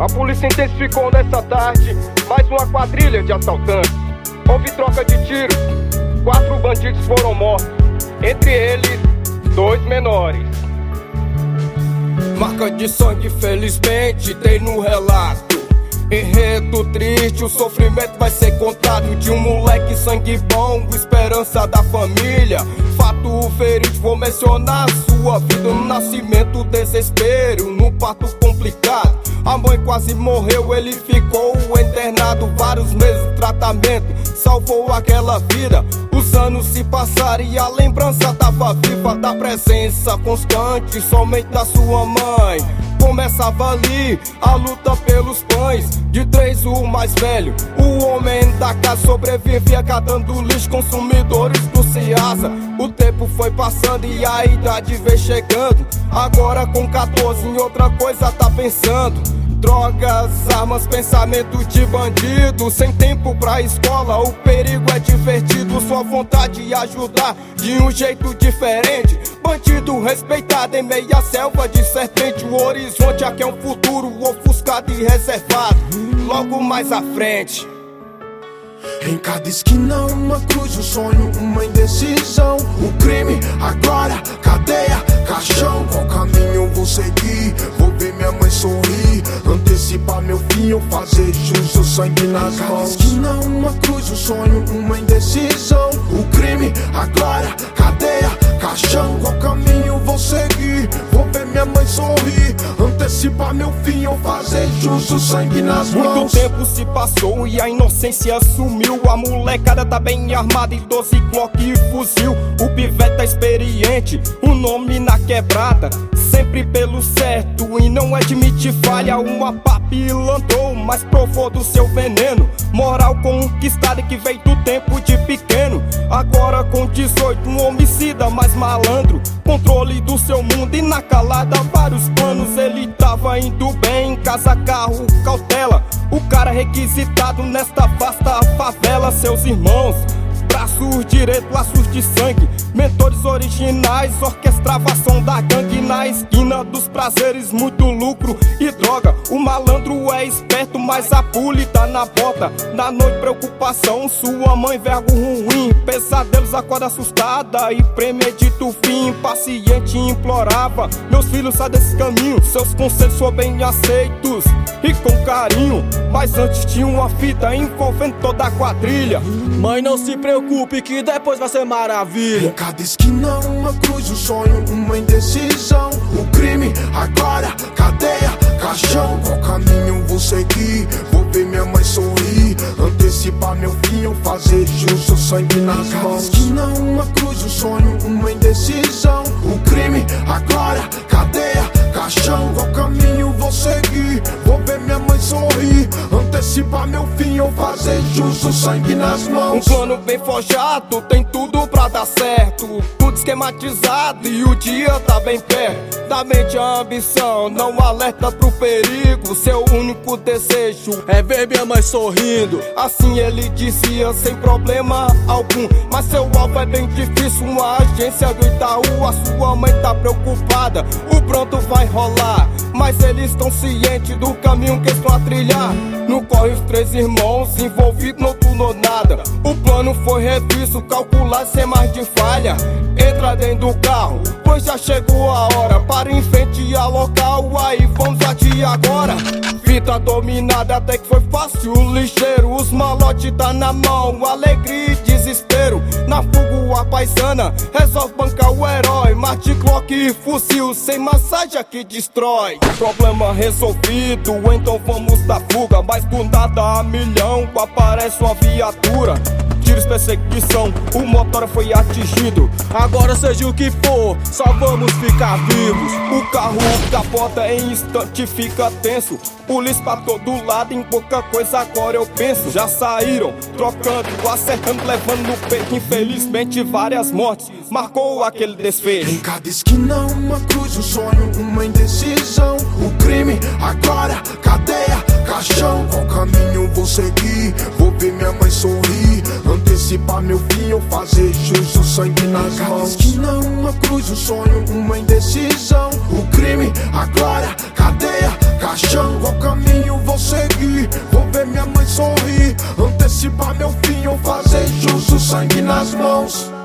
polícia intensificou nessa tarde mais uma quadrilha de assaltantes. Houve troca de tiros, 4 bandidos foram mortos, entre eles 2 menores. Marca de sangue, felizmente, tem no relato. Enredo triste, o sofrimento vai ser contado. De um moleque sangue bom, esperança da família. Fato verídico, vou mencionar a sua vida. No nascimento, desespero, no parto complicado. A mãe quase morreu, ele ficou internado. Vários meses de tratamento, salvou aquela vida. Os anos se passaram e a lembrança tava viva da presença constante somente da sua mãe. Começava ali a luta pelos pães. De 3 o mais velho, o homem da casa sobrevivia catando lixo, consumidores do Ceasa. O tempo foi passando e a idade veio chegando. Agora com 14 em outra coisa tá pensando. Drogas, armas, pensamento de bandido. Sem tempo pra escola, o perigo é divertido. Sua vontade de ajudar de um jeito diferente. Bandido respeitado em meia selva de serpente. O horizonte aqui é um futuro ofuscado e reservado. Logo mais à frente. Em cada esquina uma cruz, um sonho, uma indecisão. O crime, agora, cadeia, caixão. Qual caminho vou seguir? Vou ver minha mãe sorrir, antecipar meu fim ou fazer jus, o sangue nas mãos. Em cada esquina uma cruz, um sonho, uma indecisão. O crime, agora, cadeia, caixão. Qual caminho vou seguir? Vou ver minha mãe sorrir, antecipar meu fim ou fazer jus, o sangue nas mãos. Muito tempo se passou e a inocência sumiu. A molecada tá bem armada em 12 Glock e fuzil. O pivete tá experiente, o nome na quebrada, sempre pelo certo e não admite falha. Uma pá pilantrou, mas provou do seu veneno. Moral conquistada que veio do tempo de pequeno. Agora com 18, um homicida mais malandro. Controle do seu mundo e na calada vários planos. Ele tava indo bem, casa, carro, cautela. O cara requisitado nesta vasta favela. Seus irmãos, braços direitos, laços de sangue, mentores originais, orquestrava a ação da gangue. Na esquina dos prazeres, muito lucro e droga. O malandro é esperto, mas a pule tá na bota. Na noite preocupação, sua mãe vergo ruim. Pesadelos, acorda assustada e premedita o fim. Paciente implorava, meus filhos saem desse caminho. Seus conselhos foram bem aceitos e com carinho, mas antes tinha uma fita envolvendo toda a quadrilha. Mãe, não se preocupe que depois vai ser maravilha. Em cada esquina uma cruz, um sonho, uma indecisão. O crime, agora, cadeia, caixão. Qual caminho vou seguir? Vou ver minha mãe sorrir, antecipar meu fim ou fazer jus, o sangue nas mãos. Em cada esquina uma cruz, um sonho, uma indecisão. O crime, agora, cadeia, caixão. Qual caminho vou seguir? Vou ver minha mãe sorrir, antecipar meu fim ou fazer jus, o sangue nas mãos. Um plano bem forjado, tem tudo pra dar certo. Tudo esquematizado e o dia tá bem perto. Da mente a ambição, não alerta pro perigo. Seu único desejo é ver minha mãe sorrindo. Assim ele dizia sem problema algum. Mas seu alvo é bem difícil, uma agência do Itaú. A sua mãe tá preocupada, o pronto vai rolar. Mas eles estão cientes do caminho que estão a trilhar. No corre os 3 irmãos envolvidos, não tudo nada. O plano foi revisto, calculado sem mais de falha. Entra dentro do carro, pois já chegou a hora. Para em frente ao local, aí vamos adiar agora. Fita dominada até que foi fácil, ligeiro. Os malotes tá na mão, alegria e desespero. Na fuga a paisana resolve bancar o herói. Marte Glock e fuzil, sem massagem que destrói. Problema resolvido, então vamos da fuga. Mas do nada a milhão, aparece uma viatura. Tiros, perseguição, o motor foi atingido. Agora seja o que for, só vamos ficar vivos. O carro capota em instante, fica tenso. Polícia pra todo lado, em pouca coisa agora eu penso. Já saíram, trocando, acertando, levando no peito. Infelizmente várias mortes, marcou aquele desfecho. Em cada esquina uma cruz, um sonho, uma indecisão. O crime, agora, cadeia, caixão. Qual caminho vou seguir? Vou ver minha mãe sorrir, antecipar meu fim ou fazer jus, o sangue nas mãos. Em cada esquina uma cruz, um sonho, uma indecisão. O crime, agora, cadeia, caixão. Qual caminho vou seguir? Vou ver minha mãe sorrir, antecipar meu fim ou fazer jus, sangue nas mãos.